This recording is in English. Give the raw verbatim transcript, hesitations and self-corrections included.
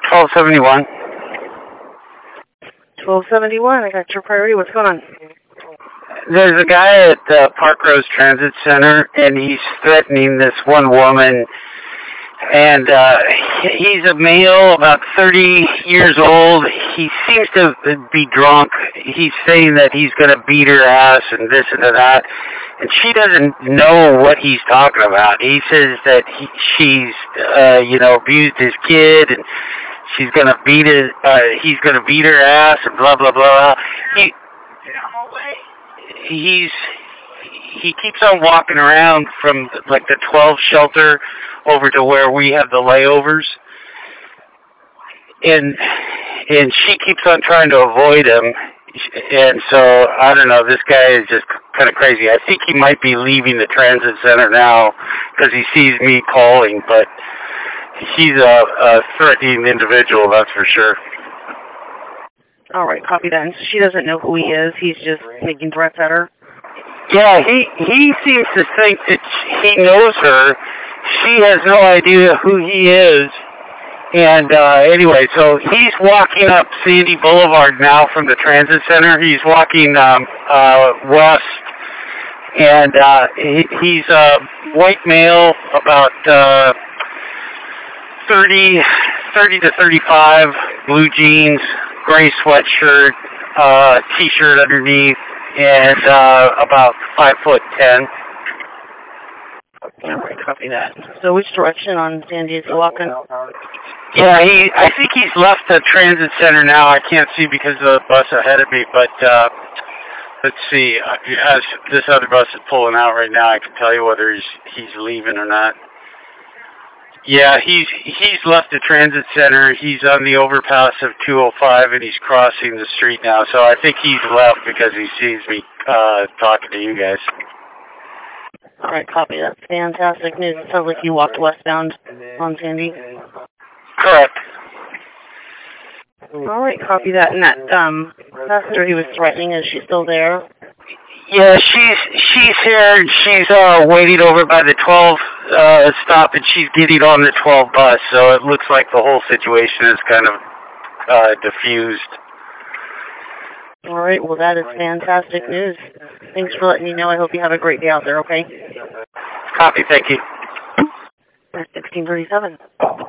twelve seventy-one. twelve seventy-one, I got your priority. What's going on? There's a guy at the Park Rose Transit Center, and he's threatening this one woman. And uh, he's a male, about thirty years old. He seems to be drunk. He's saying that he's going to beat her ass and this and that. And she doesn't know what he's talking about. He says that he, she's, uh, you know, abused his kid, and she's going to beat his, uh, he's going to beat her ass, and blah, blah, blah. He, he's, he keeps on walking around from, like, the twelve shelter over to where we have the layovers. And, and she keeps on trying to avoid him. And so, I don't know, this guy is just kind of crazy. I think he might be leaving the transit center now because he sees me calling, but he's a, a threatening individual, that's for sure. All right, copy that. And she doesn't know who he is. He's just making threats at her? Yeah, he, he seems to think that he knows her. She has no idea who he is. And uh, anyway, so he's walking up Sandy Boulevard now from the transit center. He's walking um, uh, west, and uh, he, he's a white male, about uh, thirty, thirty to thirty-five, blue jeans, gray sweatshirt, uh, t-shirt underneath, and uh, about five foot ten. All right, copy that. So which direction on Sandy is he walking? Yeah, he. I think he's left the transit center now. I can't see because of the bus ahead of me, but uh, let's see. As this other bus is pulling out right now, I can tell you whether he's he's leaving or not. Yeah, he's he's left the transit center. He's on the overpass of two oh five, and he's crossing the street now. So I think he's left because he sees me uh, talking to you guys. All right, copy. That's fantastic news. It sounds like you walked westbound on Sandy. Correct. All right, copy that. And that um, passenger he was threatening, is she still there? Yeah, she's she's here. And she's uh, waiting over by the twelve uh, stop, and she's getting on the twelve bus. So it looks like the whole situation is kind of uh, diffused. All right, well, that is fantastic news. Thanks for letting me know. I hope you have a great day out there, okay? Copy, thank you. sixteen thirty-seven.